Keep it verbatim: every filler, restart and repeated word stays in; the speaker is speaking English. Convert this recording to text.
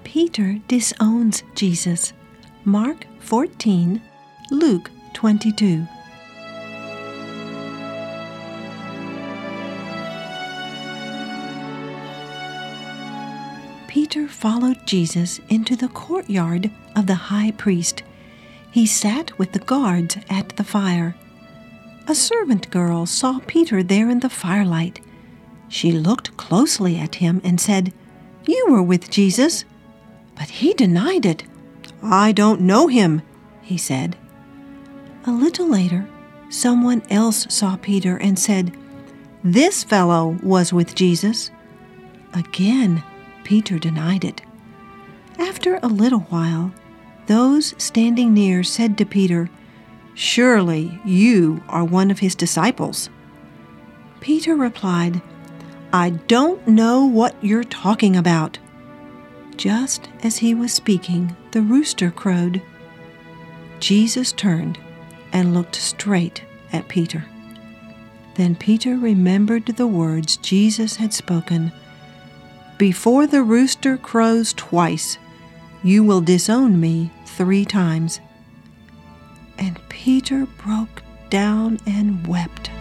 Peter disowns Jesus. Mark fourteen, Luke twenty-two. Peter followed Jesus into the courtyard of the high priest. He sat with the guards at the fire. A servant girl saw Peter there in the firelight. She looked closely at him and said, "You were with Jesus." But he denied it. "I don't know him," he said. A little later, someone else saw Peter and said, "This fellow was with Jesus." Again, Peter denied it. After a little while, those standing near said to Peter, "Surely you are one of his disciples." Peter replied, "I don't know what you're talking about." Just as he was speaking, the rooster crowed. Jesus turned and looked straight at Peter. Then Peter remembered the words Jesus had spoken, "Before the rooster crows twice, you will disown me three times." And Peter broke down and wept.